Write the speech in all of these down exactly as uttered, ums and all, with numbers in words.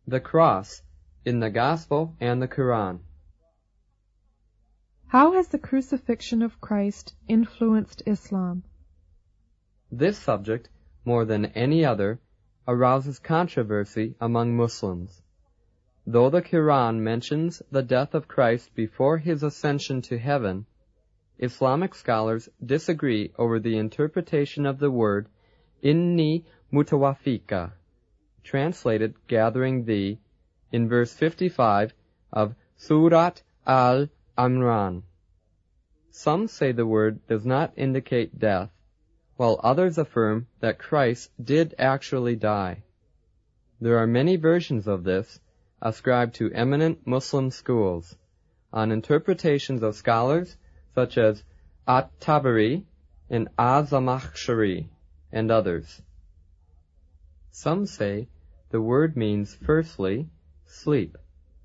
The cross, in the Gospel and the Quran. How has the crucifixion of Christ influenced Islam? This subject, more than any other, arouses controversy among Muslims. Though the Quran mentions the death of Christ before his ascension to heaven, Islamic scholars disagree over the interpretation of the word inni mutawafika, translated gathering thee, in verse fifty-five of Surat al-Imran. Some say the word does not indicate death, while others affirm that Christ did actually die. There are many versions of this, ascribed to eminent Muslim schools, on interpretations of scholars such as At-Tabari and Az-Zamakhshari and others. Some say the word means, firstly, sleep.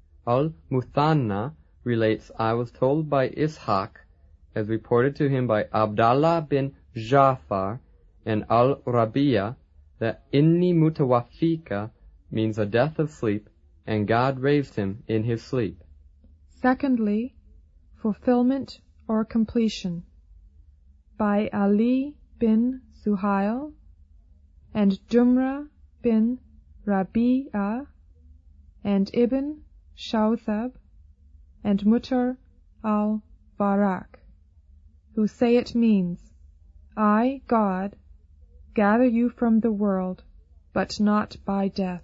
Al-Muthanna relates, I was told by Ishaq, as reported to him by Abdallah bin Ja'far and Al-Rabi'a, that inni mutawafika means a death of sleep, and God raised him in his sleep. Secondly, fulfillment or completion, by Ali bin Suhail and Jumra bin Rabi'a and Ibn Shawthab and Mutar al-Barak, who say it means, I, God, gather you from the world, but not by death.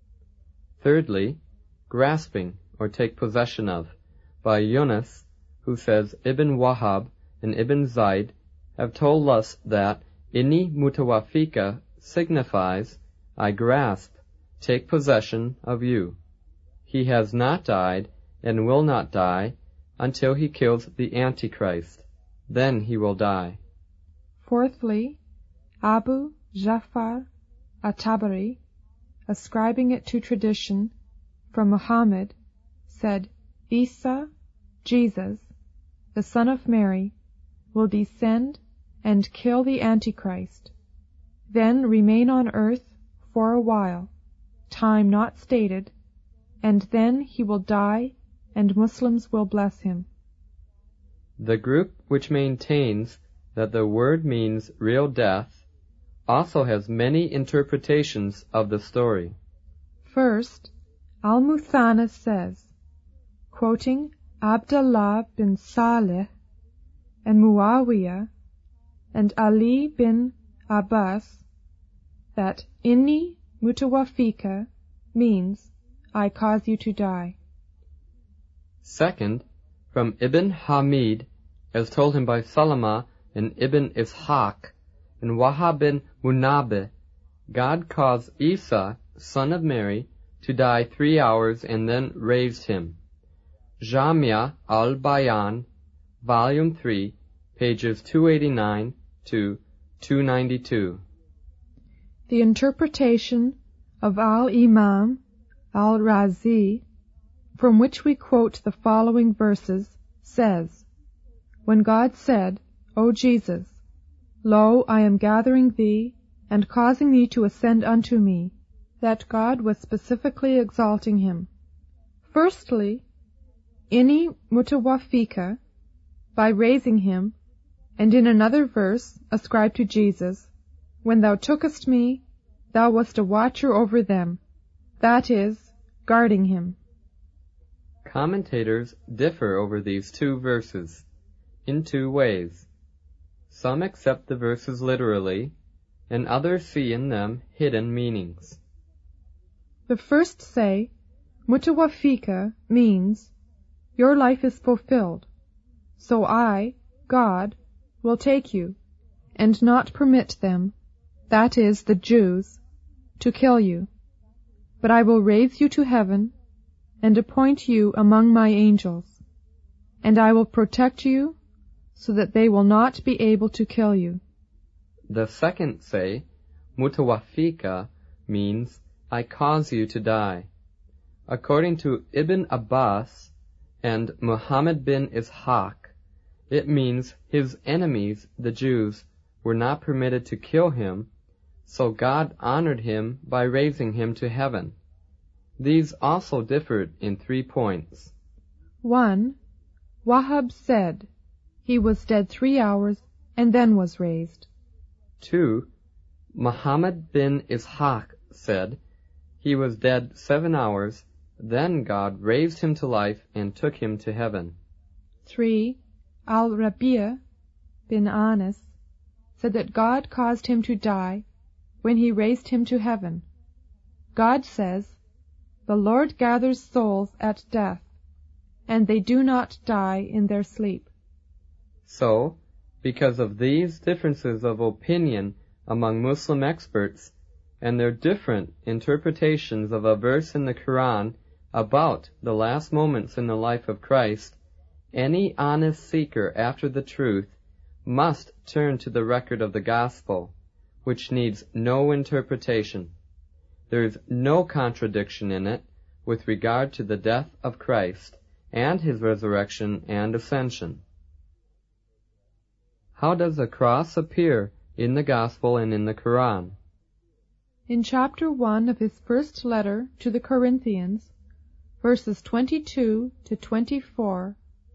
Thirdly, grasping or take possession of, by Yunus, who says Ibn Wahab and Ibn Zayd have told us that inni mutawafika signifies, I grasp, take possession of you. He has not died and will not die until he kills the Antichrist. Then he will die. Fourthly, Abu Ja'far at-Tabari, ascribing it to tradition from Muhammad, said, Isa, Jesus, the son of Mary, will descend and kill the Antichrist, then remain on earth for a while, time not stated, and then he will die and Muslims will bless him. The group which maintains that the word means real death also has many interpretations of the story. First, Al-Muthanna says, quoting Abdullah bin Saleh and Muawiyah and Ali bin Abbas, that inni mutawafika means, I cause you to die. Second, from Ibn Hamid, as told him by Salama and Ibn Ishaq and Wahab bin Munabbih, God caused Isa, son of Mary, to die three hours and then raised him. Jamia al-Bayan, Volume three, pages two eighty-nine to two ninety-two. The interpretation of Al-Imam al-Razi, from which we quote the following verses, says, when God said, O Jesus, lo, I am gathering thee and causing thee to ascend unto me, that God was specifically exalting him. Firstly, inni mutawafika, by raising him, and in another verse ascribed to Jesus, when thou tookest me, thou wast a watcher over them, that is, guarding him. Commentators differ over these two verses in two ways. Some accept the verses literally, and others see in them hidden meanings. The first say, mutawafika means, your life is fulfilled, so I, God, will take you, and not permit them, that is, the Jews, to kill you. But I will raise you to heaven, and appoint you among my angels, and I will protect you, so that they will not be able to kill you. The second say, mutawafika means, I cause you to die. According to Ibn Abbas and Muhammad bin Ishaq, it means his enemies, the Jews, were not permitted to kill him, so God honored him by raising him to heaven. These also differed in three points. one. Wahhab said he was dead three hours and then was raised. two. Muhammad bin Ishaq said he was dead seven hours, then God raised him to life and took him to heaven. three. Al-Rabi' bin Anas said that God caused him to die when he raised him to heaven. God says, "The Lord gathers souls at death, and they do not die in their sleep." So, because of these differences of opinion among Muslim experts and their different interpretations of a verse in the Quran about the last moments in the life of Christ, any honest seeker after the truth must turn to the record of the Gospel, which needs no interpretation. There is no contradiction in it with regard to the death of Christ and his resurrection and ascension. How does a cross appear in the Gospel and in the Quran? In chapter one of his first letter to the Corinthians, verses twenty-two to twenty-four,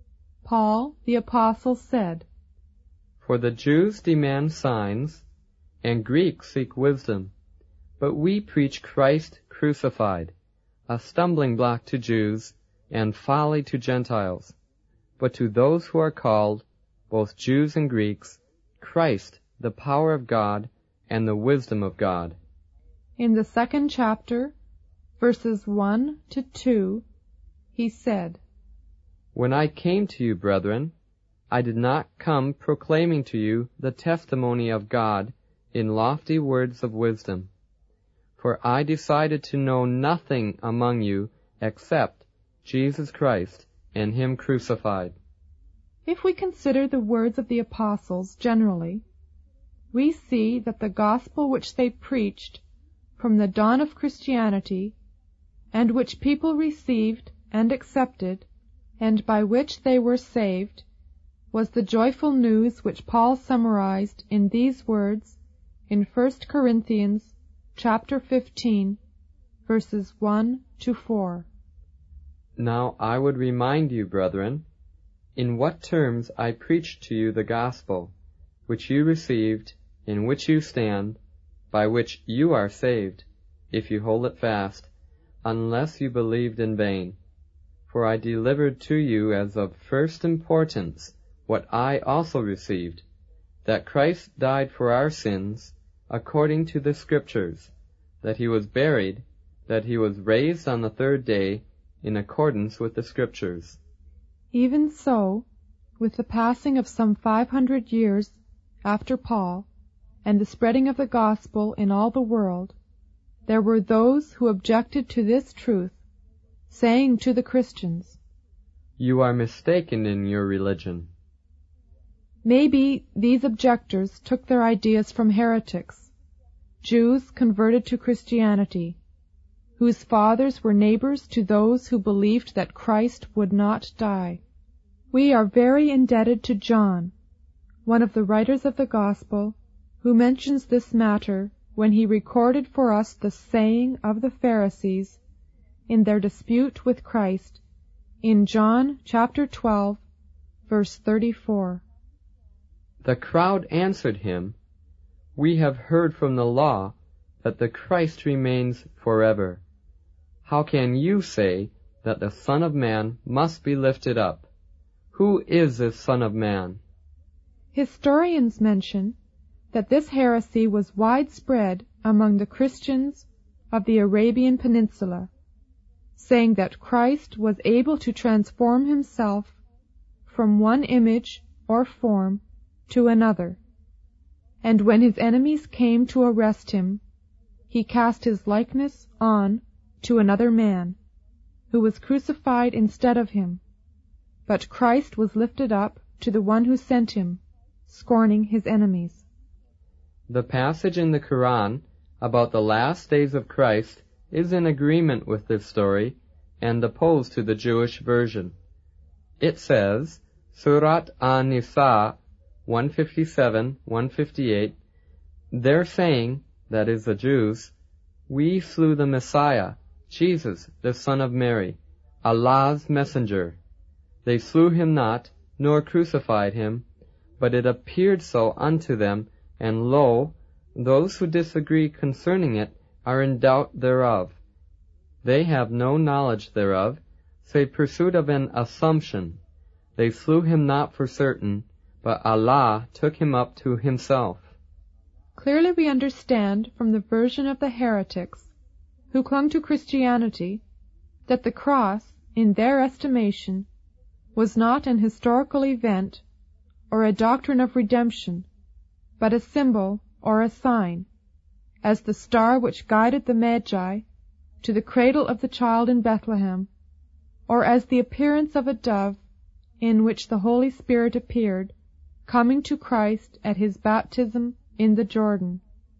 Paul the Apostle said, "For the Jews demand signs, and Greeks seek wisdom, but we preach Christ crucified, a stumbling block to Jews and folly to Gentiles. But to those who are called, both Jews and Greeks, Christ, the power of God and the wisdom of God." In the second chapter, verses one to two, he said, "When I came to you, brethren, I did not come proclaiming to you the testimony of God in lofty words of wisdom. For I decided to know nothing among you except Jesus Christ and him crucified." If we consider the words of the apostles generally, we see that the gospel which they preached from the dawn of Christianity, and which people received and accepted, and by which they were saved, was the joyful news which Paul summarized in these words in First Corinthians chapter fifteen, verses one to four. "Now I would remind you, brethren, in what terms I preached to you the gospel, which you received, in which you stand, by which you are saved, if you hold it fast, unless you believed in vain. For I delivered to you as of first importance what I also received, that Christ died for our sins, according to the Scriptures, that he was buried, that he was raised on the third day, in accordance with the Scriptures." Even so, with the passing of some five hundred years after Paul, and the spreading of the gospel in all the world, there were those who objected to this truth, saying to the Christians, "You are mistaken in your religion." Maybe these objectors took their ideas from heretics, Jews converted to Christianity, whose fathers were neighbors to those who believed that Christ would not die. We are very indebted to John, one of the writers of the Gospel, who mentions this matter when he recorded for us the saying of the Pharisees in their dispute with Christ in John chapter twelve, verse thirty-four. The crowd answered him, "We have heard from the law that the Christ remains forever. How can you say that the Son of Man must be lifted up? Who is this Son of Man?" Historians mention that this heresy was widespread among the Christians of the Arabian Peninsula, saying that Christ was able to transform himself from one image or form to another, and when his enemies came to arrest him, he cast his likeness on to another man, who was crucified instead of him, but Christ was lifted up to the one who sent him, scorning his enemies. The passage in the Quran about the last days of Christ is in agreement with this story and opposed to the Jewish version. It says, Surat An-Nisa one fifty-seven, one fifty-eight, "They're saying," that is the Jews, "we slew the Messiah, Jesus, the Son of Mary, Allah's messenger. They slew him not, nor crucified him, but it appeared so unto them, and lo, those who disagree concerning it are in doubt thereof. They have no knowledge thereof, save pursuit of an assumption. They slew him not for certain, but Allah took him up to himself. Clearly we understand from the version of the heretics who clung to Christianity that the cross, in their estimation, was not an historical event or a doctrine of redemption, but a symbol or a sign, as the star which guided the Magi to the cradle of the child in Bethlehem, or as the appearance of a dove in which the Holy Spirit appeared, coming to Christ at his baptism in the Jordan.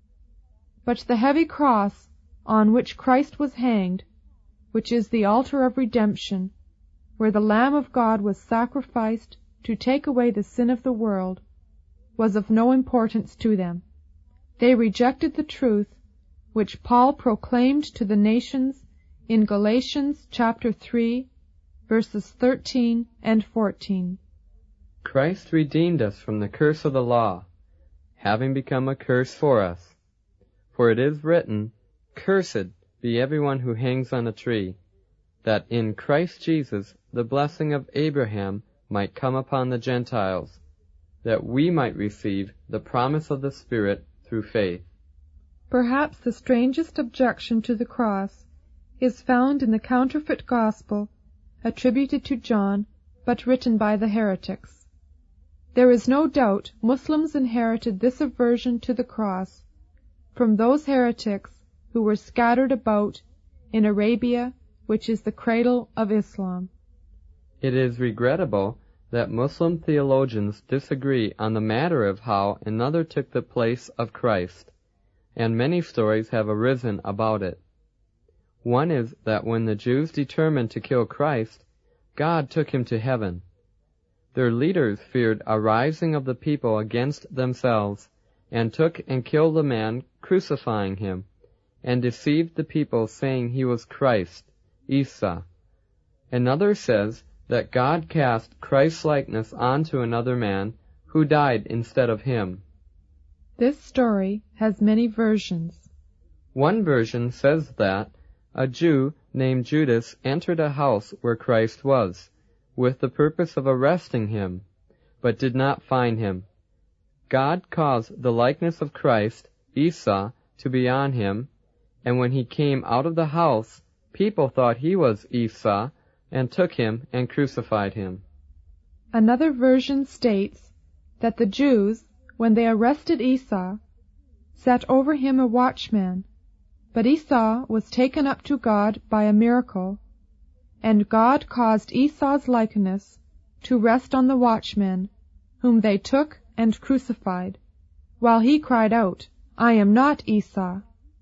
But the heavy cross on which Christ was hanged, which is the altar of redemption, where the Lamb of God was sacrificed to take away the sin of the world, was of no importance to them. They rejected the truth which Paul proclaimed to the nations in Galatians chapter three, verses thirteen and fourteen. Christ redeemed us from the curse of the law, having become a curse for us. For it is written, Cursed be everyone who hangs on a tree, that in Christ Jesus the blessing of Abraham might come upon the Gentiles, that we might receive the promise of the Spirit through faith. Perhaps the strangest objection to the cross is found in the counterfeit gospel attributed to John, but written by the heretics. There is no doubt Muslims inherited this aversion to the cross from those heretics who were scattered about in Arabia, which is the cradle of Islam. It is regrettable that Muslim theologians disagree on the matter of how another took the place of Christ, and many stories have arisen about it. One is that when the Jews determined to kill Christ, God took him to heaven. Their leaders feared a rising of the people against themselves, and took and killed the man, crucifying him, and deceived the people, saying he was Christ, Isa. Another says that God cast Christ's likeness onto another man, who died instead of him. This story has many versions. One version says that a Jew named Judas entered a house where Christ was, with the purpose of arresting him, but did not find him. God caused the likeness of Christ, Isa, to be on him, and when he came out of the house, people thought he was Isa, and took him and crucified him. Another version states that the Jews, when they arrested Isa, set over him a watchman, but Isa was taken up to God by a miracle, and God caused Isa's likeness to rest on the watchman, whom they took and crucified, while he cried out, I am not Isa.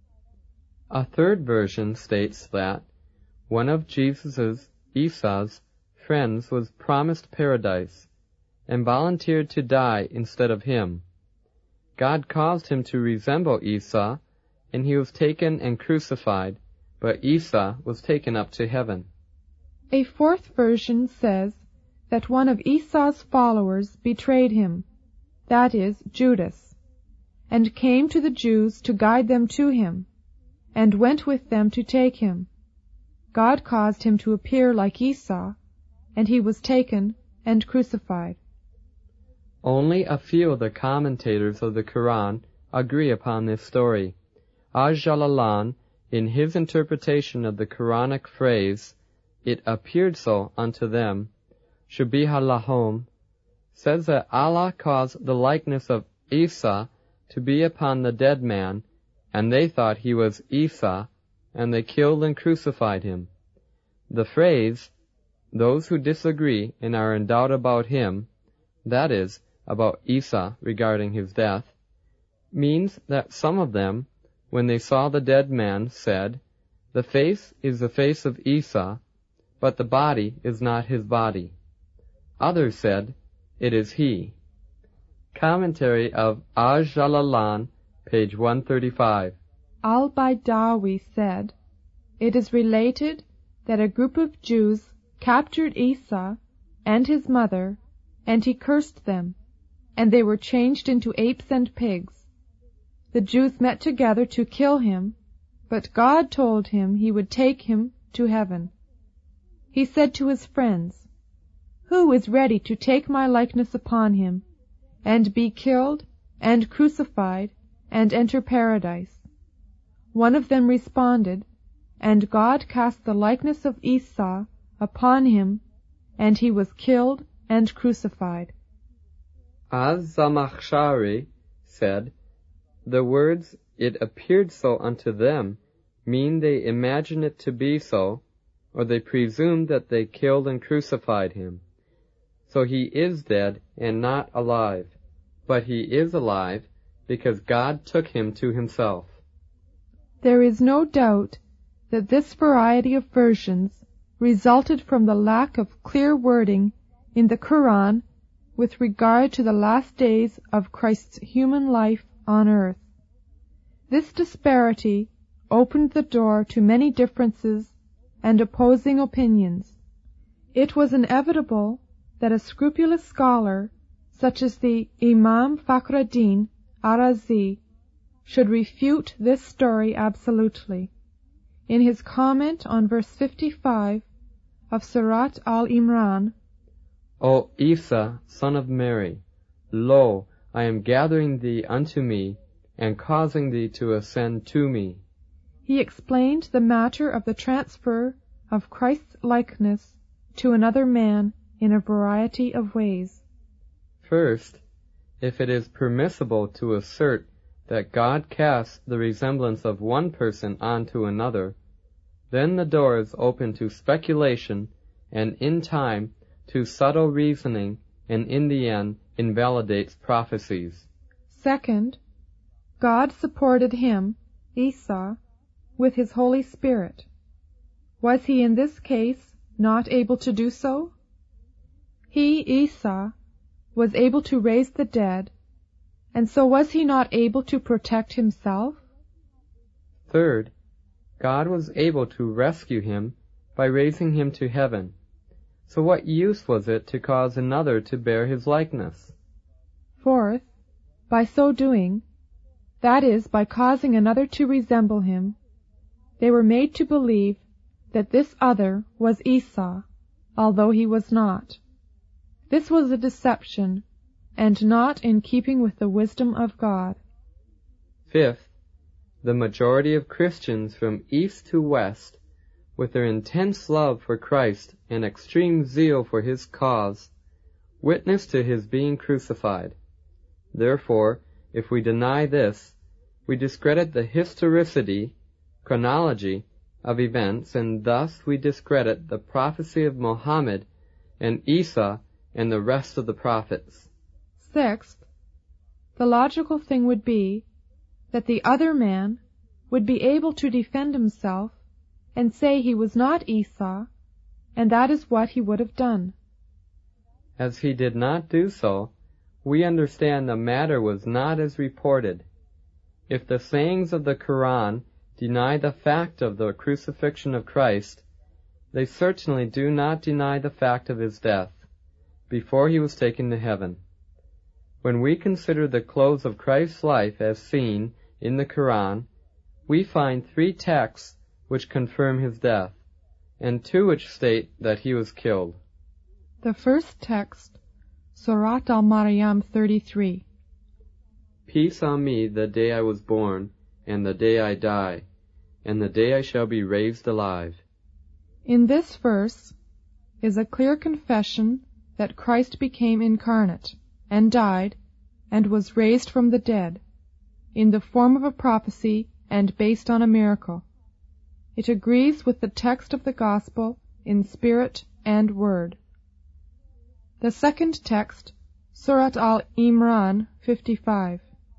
A third version states that one of Jesus's, Isa's, friends was promised paradise, and volunteered to die instead of him. God caused him to resemble Isa, and he was taken and crucified, but Isa was taken up to heaven. A fourth version says that one of Isa's followers betrayed him, that is, Judas, and came to the Jews to guide them to him, and went with them to take him. God caused him to appear like Isa, and he was taken and crucified. Only a few of the commentators of the Quran agree upon this story. Al-Jalalan, in his interpretation of the Quranic phrase, it appeared so unto them, Shubiha lahum, says that Allah caused the likeness of Isa to be upon the dead man, and they thought he was Isa, and they killed and crucified him. The phrase, those who disagree and are in doubt about him, that is, about Isa regarding his death, means that some of them, when they saw the dead man, said, the face is the face of Isa, but the body is not his body. Others said, it is he. Commentary of Al-Jalalan, page one thirty-five. Al-Baydawi said, it is related that a group of Jews captured Esau and his mother, and he cursed them, and they were changed into apes and pigs. The Jews met together to kill him, but God told him he would take him to heaven. He said to his friends, "Who is ready to take my likeness upon him, and be killed and crucified and enter paradise?" One of them responded, and God cast the likeness of Esau upon him, and he was killed and crucified. Az-Zamakhshari said, "The words, 'it appeared so unto them,' mean they imagine it to be so, or they presume that they killed and crucified him. So he is dead and not alive, but he is alive because God took him to himself." There is no doubt that this variety of versions resulted from the lack of clear wording in the Quran with regard to the last days of Christ's human life on earth. This disparity opened the door to many differences and opposing opinions. It was inevitable that a scrupulous scholar, such as the Imam Fakhruddin Arazi, should refute this story absolutely. In his comment on verse fifty-five of Surat Al-Imran, "O Isa, son of Mary, lo, I am gathering thee unto me, and causing thee to ascend to me," he explained the matter of the transfer of Christ's likeness to another man in a variety of ways. First, if it is permissible to assert that God casts the resemblance of one person onto another, then the door is open to speculation and, in time, to subtle reasoning, and in the end invalidates prophecies. Second, God supported him, Esau, with his Holy Spirit. Was he in this case not able to do so? He, Esau, was able to raise the dead, and so was he not able to protect himself? Third, God was able to rescue him by raising him to heaven. So what use was it to cause another to bear his likeness? Fourth, by so doing, that is, by causing another to resemble him, they were made to believe that this other was Esau, although he was not. This was a deception, and not in keeping with the wisdom of God. Fifth, the majority of Christians from east to west, with their intense love for Christ and extreme zeal for his cause, witnessed to his being crucified. Therefore, if we deny this, we discredit the historicity, chronology, of events, and thus we discredit the prophecy of Muhammad and Isa and the rest of the prophets. Sixth, the logical thing would be that the other man would be able to defend himself and say he was not Esau, and that is what he would have done. As he did not do so, we understand the matter was not as reported. If the sayings of the Quran deny the fact of the crucifixion of Christ, they certainly do not deny the fact of his death, before he was taken to heaven. When we consider the close of Christ's life as seen in the Quran, we find three texts which confirm his death, and two which state that he was killed. The first text, Surat Al-Maryam thirty-three. Peace on me the day I was born, and the day I die, and the day I shall be raised alive. In this verse is a clear confession that Christ became incarnate, and died, and was raised from the dead, in the form of a prophecy and based on a miracle. It agrees with the text of the Gospel in spirit and word. The second text, Surat Al-Imran fifty-five.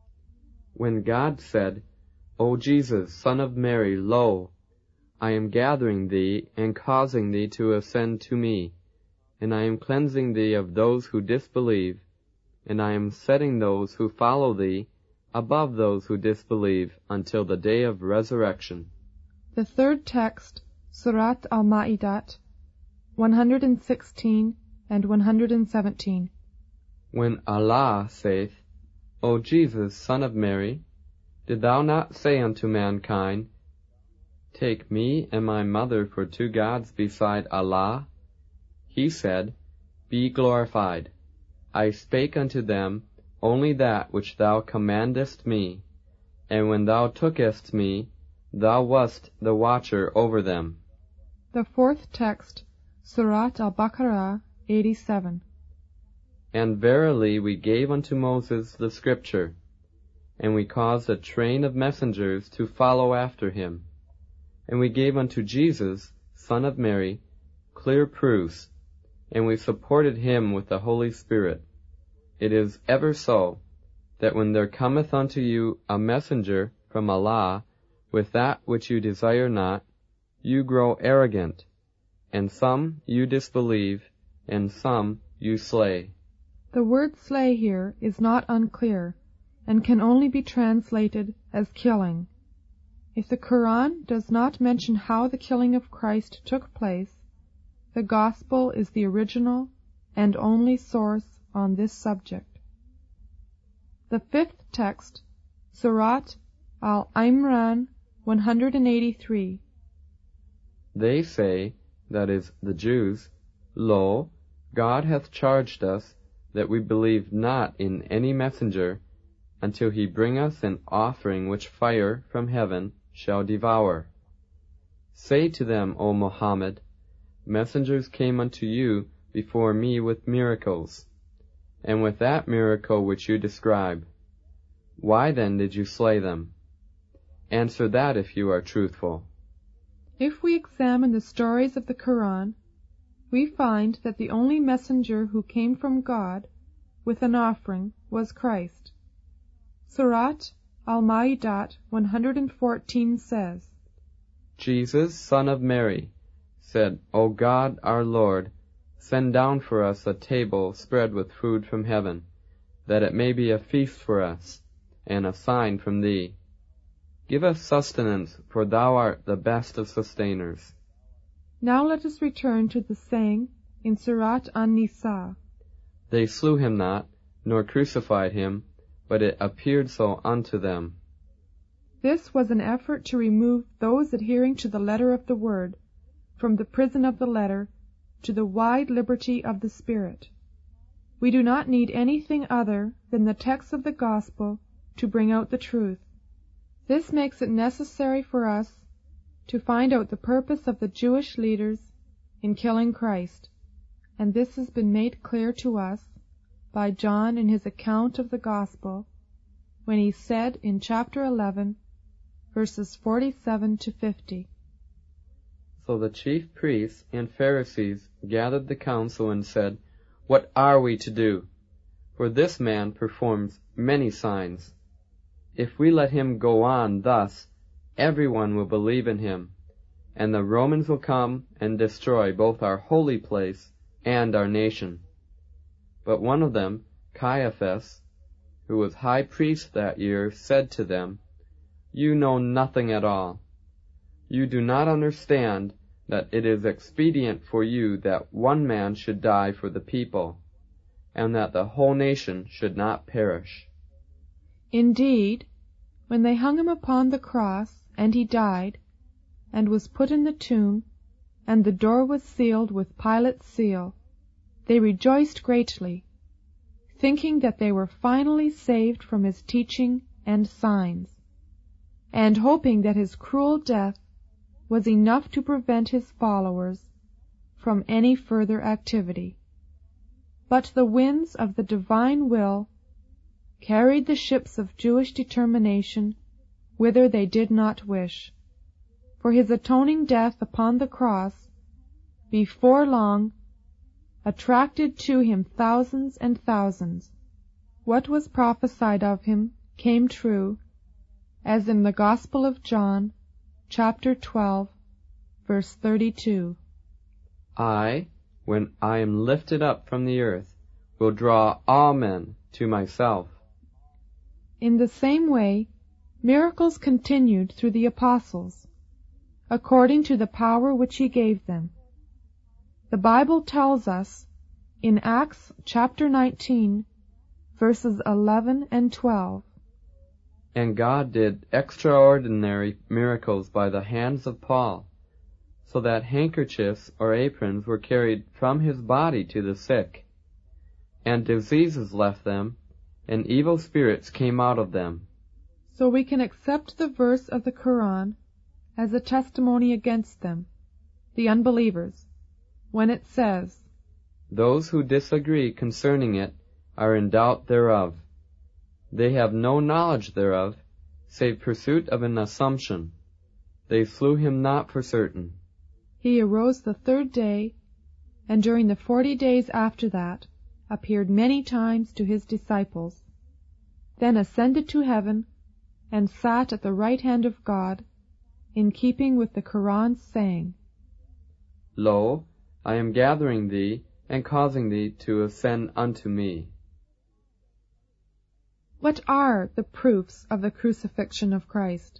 When God said, O Jesus, son of Mary, lo, I am gathering thee and causing thee to ascend to me, and I am cleansing thee of those who disbelieve, and I am setting those who follow thee above those who disbelieve until the day of resurrection. The third text, Surat Al-Ma'idat, one hundred sixteen and one hundred seventeen. When Allah saith, O Jesus, son of Mary, did thou not say unto mankind, Take me and my mother for two gods beside Allah? He said, Be glorified. I spake unto them only that which thou commandest me, and when thou tookest me, thou wast the watcher over them. The fourth text, Surat Al-Baqarah, eighty-seven. And verily we gave unto Moses the scripture, and we caused a train of messengers to follow after him. And we gave unto Jesus, son of Mary, clear proofs, and we supported him with the Holy Spirit. It is ever so, that when there cometh unto you a messenger from Allah with that which you desire not, you grow arrogant, and some you disbelieve, and some you slay. The word slay here is not unclear, and can only be translated as killing. If the Quran does not mention how the killing of Christ took place, the Gospel is the original and only source on this subject. The fifth text, Surat Al-Imran, one hundred eighty-three. They say, that is, the Jews, Lo, God hath charged us that we believe not in any messenger until he bring us an offering which fire from heaven shall devour. Say to them, O Muhammad, messengers came unto you before me with miracles, and with that miracle which you describe. Why then did you slay them? Answer that if you are truthful. If we examine the stories of the Quran, we find that the only messenger who came from God with an offering was Christ. Surat Al-Ma'idat one hundred fourteen says, Jesus, son of Mary, said, O God, our Lord, send down for us a table spread with food from heaven, that it may be a feast for us, and a sign from thee. Give us sustenance, for thou art the best of sustainers. Now let us return to the saying in Surat An-Nisa. They slew him not, nor crucified him, but it appeared so unto them. This was an effort to remove those adhering to the letter of the word from the prison of the letter to the wide liberty of the spirit. We do not need anything other than the text of the gospel to bring out the truth. This makes it necessary for us to find out the purpose of the Jewish leaders in killing Christ, and this has been made clear to us by John in his account of the gospel, when he said in chapter eleven, verses forty-seven to fifty. So the chief priests and Pharisees gathered the council and said, What are we to do? For this man performs many signs. If we let him go on thus, everyone will believe in him, and the Romans will come and destroy both our holy place and our nation. But one of them, Caiaphas, who was high priest that year, said to them, You know nothing at all. You do not understand that it is expedient for you that one man should die for the people, and that the whole nation should not perish. Indeed, when they hung him upon the cross, and he died, and was put in the tomb, and the door was sealed with Pilate's seal, they rejoiced greatly, thinking that they were finally saved from his teaching and signs, and hoping that his cruel death was enough to prevent his followers from any further activity. But the winds of the divine will carried the ships of Jewish determination whither they did not wish, for his atoning death upon the cross, before long, attracted to him thousands and thousands. What was prophesied of him came true, as in the Gospel of John, chapter twelve, verse thirty-two. I, when I am lifted up from the earth, will draw all men to myself. In the same way, miracles continued through the apostles. according to the power which he gave them. The Bible tells us in Acts chapter nineteen, verses eleven and twelve, "And God did extraordinary miracles by the hands of Paul, so that handkerchiefs or aprons were carried from his body to the sick, and diseases left them, and evil spirits came out of them." So we can accept the verse of the Quran as a testimony against them, the unbelievers, when it says, "Those who disagree concerning it are in doubt thereof. They have no knowledge thereof, save pursuit of an assumption. They slew him not for certain." He arose the third day, and during the forty days after that appeared many times to his disciples, then ascended to heaven, and sat at the right hand of God, in keeping with the Quran's saying, "Lo, I am gathering thee, and causing thee to ascend unto me." What are the proofs of the crucifixion of Christ?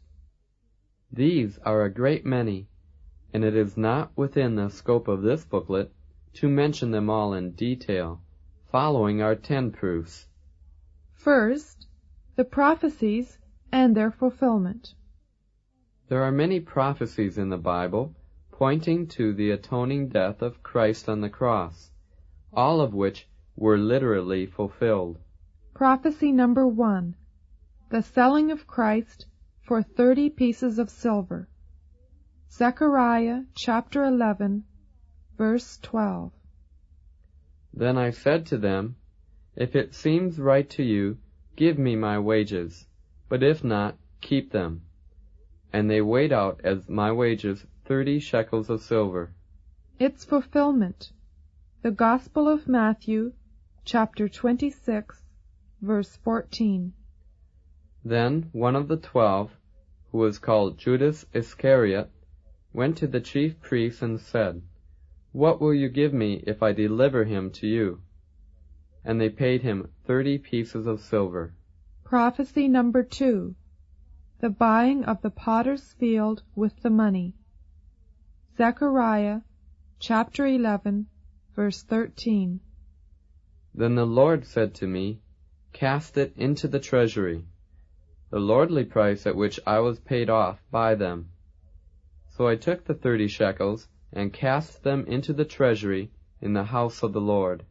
These are a great many, and it is not within the scope of this booklet to mention them all in detail, following our ten proofs. First, the prophecies and their fulfillment. There are many prophecies in the Bible pointing to the atoning death of Christ on the cross, all of which were literally fulfilled. Prophecy number one, the selling of Christ for thirty pieces of silver. Zechariah chapter eleven, verse twelve. "Then I said to them, If it seems right to you, give me my wages, but if not, keep them. And they weighed out as my wages thirty shekels of silver." Its fulfillment. The Gospel of Matthew, chapter twenty-six, verse fourteen. Then one of the twelve, who was called Judas Iscariot, went to the chief priests and said, "What will you give me if I deliver him to you?" And they paid him thirty pieces of silver. Prophecy number two, the buying of the potter's field with the money. Zechariah chapter eleven, verse thirteen. Then the Lord said to me, "Cast it into the treasury, the lordly price at which I was paid off by them." So I took the thirty shekels and cast them into the treasury in the house of the Lord.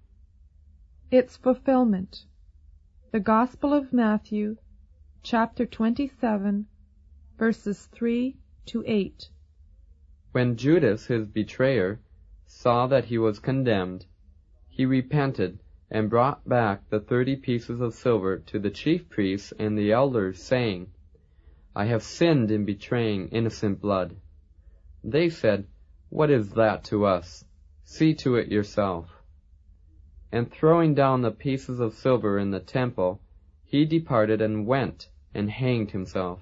Its fulfillment. The Gospel of Matthew, chapter twenty-seven, verses three to eight. When Judas, his betrayer, saw that he was condemned, he repented and brought back the thirty pieces of silver to the chief priests and the elders, saying, "I have sinned in betraying innocent blood." They said, "What is that to us? See to it yourself." And throwing down the pieces of silver in the temple, he departed and went and hanged himself.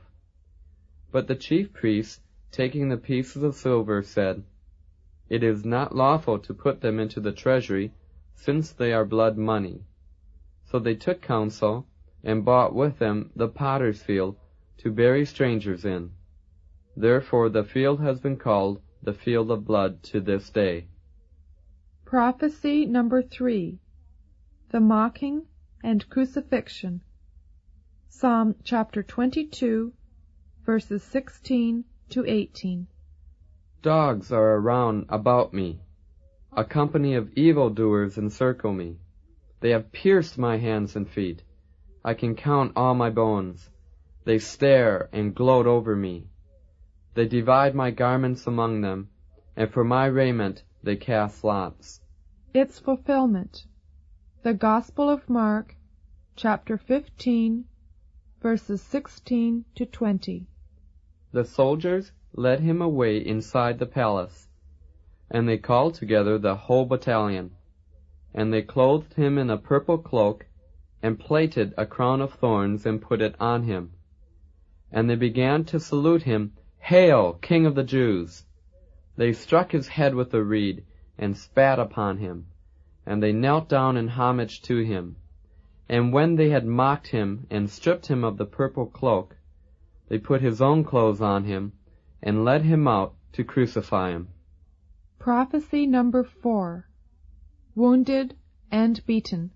But the chief priests, taking the pieces of silver, said, "It is not lawful to put them into the treasury, since they are blood money." So they took counsel, and bought with them the potter's field, to bury strangers in. Therefore the field has been called the field of blood to this day. Prophecy number three, the mocking and crucifixion. Psalm chapter twenty-two, verses sixteen to eighteen. "Dogs are around about me. A company of evildoers encircle me. They have pierced my hands and feet. I can count all my bones. They stare and gloat over me. They divide my garments among them, and for my raiment they cast lots." Its fulfillment. The Gospel of Mark, chapter fifteen, verses sixteen to twenty. The soldiers led him away inside the palace, and they called together the whole battalion. And they clothed him in a purple cloak, and plaited a crown of thorns, and put it on him. And they began to salute him, "Hail, King of the Jews!" They struck his head with a reed, and spat upon him, and they knelt down in homage to him. And when they had mocked him, and stripped him of the purple cloak, they put his own clothes on him, and led him out to crucify him. Prophecy number four. Wounded and beaten.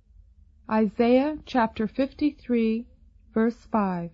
Isaiah chapter fifty-three, verse five.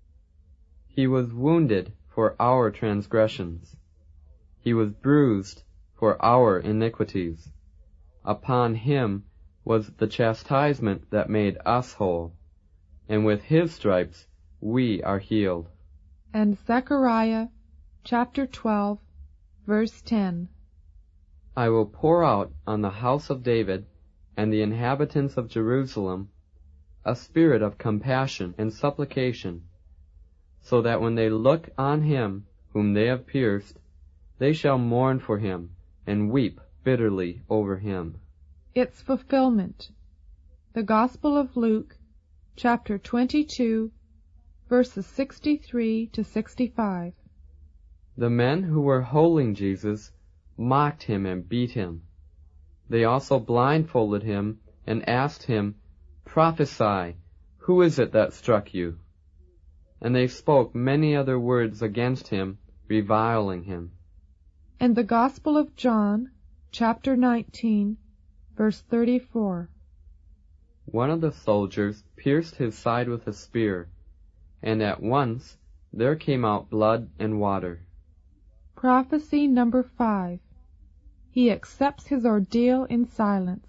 He was wounded for our transgressions. He was bruised for our iniquities. Upon him was the chastisement that made us whole, and with his stripes we are healed. And Zechariah chapter twelve, verse ten. I will pour out on the house of David and the inhabitants of Jerusalem a spirit of compassion and supplication, so that when they look on him whom they have pierced, they shall mourn for him and weep bitterly over him. Its fulfillment. The Gospel of Luke, chapter twenty-two, verses sixty-three to sixty-five. The men who were holding Jesus mocked him and beat him. They also blindfolded him and asked him, Prophesy, who is it that struck you? And they spoke many other words against him, reviling him. And the Gospel of John, chapter nineteen, verse thirty-four. One of the soldiers pierced his side with a spear, and at once there came out blood and water. Prophecy number five. He accepts his ordeal in silence.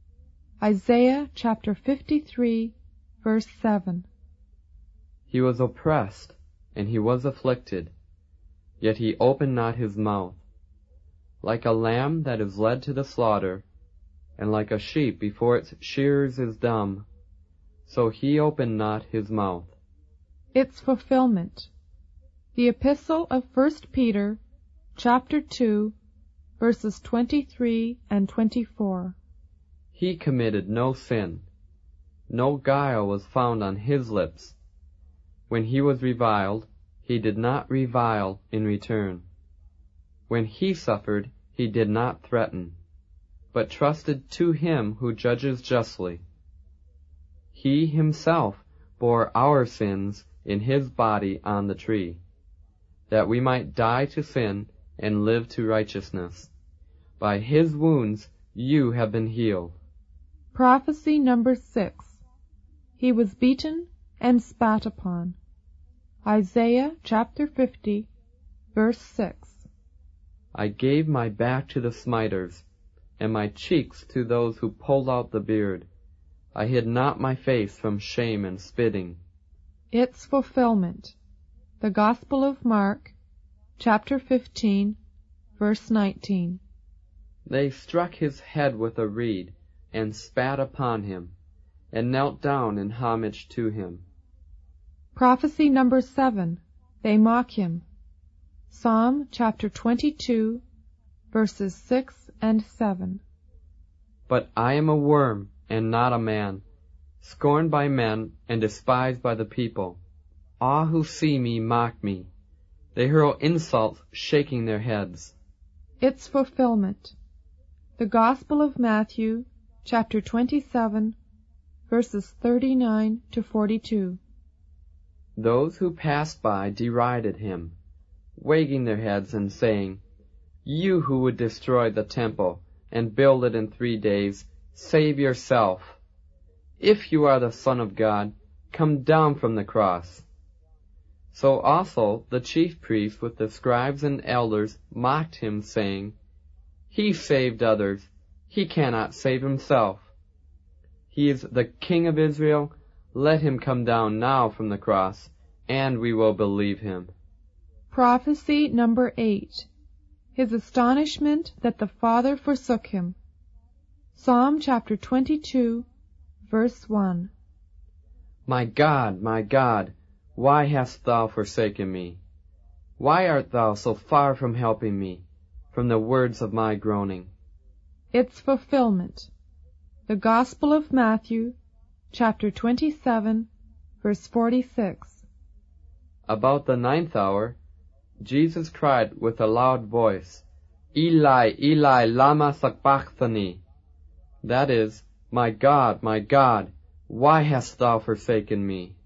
Isaiah chapter fifty-three, verse seven. He was oppressed, and he was afflicted, yet he opened not his mouth. Like a lamb that is led to the slaughter, and like a sheep before its shearers is dumb, so he opened not his mouth. Its fulfillment. The Epistle of First Peter, chapter two, verses twenty-three and twenty-four. He committed no sin. No guile was found on his lips. When he was reviled, he did not revile in return. When he suffered, he did not threaten, but trusted to him who judges justly. He himself bore our sins in his body on the tree, that we might die to sin and live to righteousness. By his wounds you have been healed. Prophecy number six. He was beaten and spat upon. Isaiah chapter fifty, verse six. I gave my back to the smiters, and my cheeks to those who pulled out the beard. I hid not my face from shame and spitting. Its fulfillment. The Gospel of Mark, chapter fifteen, verse nineteen. They struck his head with a reed, and spat upon him, and knelt down in homage to him. Prophecy number seven. They mock him. Psalm chapter twenty-two, verses six and seven. But I am a worm and not a man, scorned by men and despised by the people. All who see me mock me. They hurl insults, shaking their heads. Its fulfillment. The Gospel of Matthew, chapter twenty-seven, verses thirty-nine to forty-two. Those who passed by derided him, wagging their heads and saying, You who would destroy the temple and build it in three days, save yourself. If you are the Son of God, come down from the cross. So also the chief priests with the scribes and elders mocked him, saying, He saved others, he cannot save himself. He is the King of Israel, let him come down now from the cross, and we will believe him. Prophecy number eight. His astonishment that the Father forsook him. Psalm chapter twenty-two, verse one. My God, my God, why hast thou forsaken me? Why art thou so far from helping me, from the words of my groaning? Its fulfillment. The Gospel of Matthew, chapter twenty-seven, verse forty-six. About the ninth hour, Jesus cried with a loud voice, Eli, Eli, lama sabachthani? That is, My God, my God, why hast thou forsaken me?